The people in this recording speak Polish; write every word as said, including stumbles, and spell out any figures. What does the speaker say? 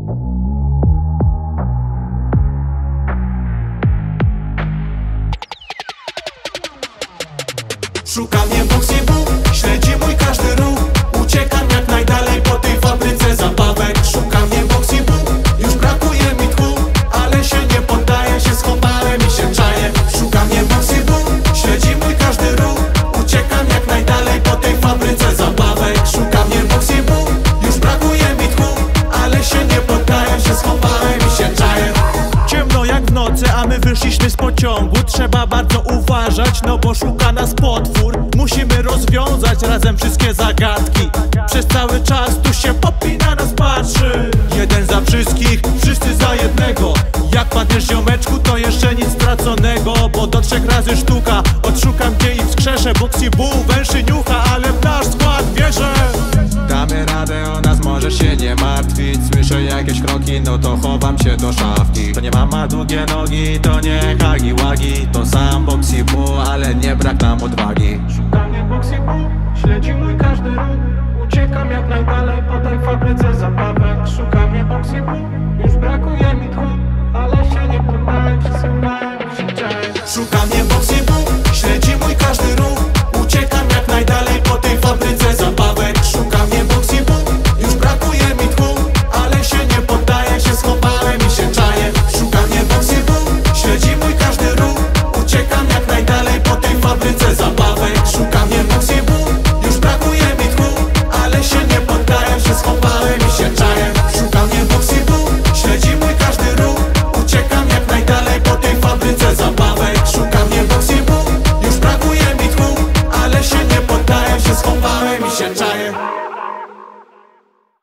Szuka mnie Boxy Boo, śledzi mój każdy ruch. Uciekam jak najdalej po tej fabryce zabawek. Szuka mnie Boxy Boo, już brakuje mi tchu, ale się nie poddaję, się schowałem i się czaję. Szuka mnie Boxy Boo, śledzi mój każdy ruch. Uciekam jak najdalej po tej fabryce zabawek. Szuka mnie Boxy Boo, już brakuje mi tchu, ale się nie poddaję, się schowałem i się czaję. Ciemno jak w nocy, a my wyszliśmy z pociągu. Trzeba bardzo uważać, no bo szuka nas potwór. Musimy rozwiązać razem wszystkie zagadki. Przez cały czas tu się popina, nas patrzy. Jeden za wszystkich, wszyscy za jednego. Jak padniesz ziomeczku, to jeszcze nic straconego, bo do trzech razy sztuka. Odszukam cię i wskrzeszę. Boxy Boo węszy niucha, ale w nasz skład wierzę. Damy radę, o nas możesz się nie martwić. Słyszę jakieś kroki, no to chowam się do szafki. To nie mama długie nogi, to nie hagi wagi. To sam Boxy Boo, ale nie brak nam odwagi. Szuka mnie Boxy Boo, śledzi mój każdy ruch. Uciekam jak najdalej po tej fabryce zabawek. Szuka mnie Boxy Boo, już brakuje mi tchu, ale się nie poddaję, przesuwałem i się czaję. Szuka mnie Boxy Boo, śledzi mój każdy ruch. Uciekam jak najdalej po tej fabryce zabawek. Szuka mnie Boxy Boo, już brakuje mi tchu, ale się nie poddaję, się schowałem i się czaję. Szuka mnie Boxy Boo, śledzi mój każdy ruch. Uciekam jak najdalej po tej fabryce zabawek. Szuka mnie Boxy Boo, już brakuje mi tchu, ale się nie poddaję, się schowałem i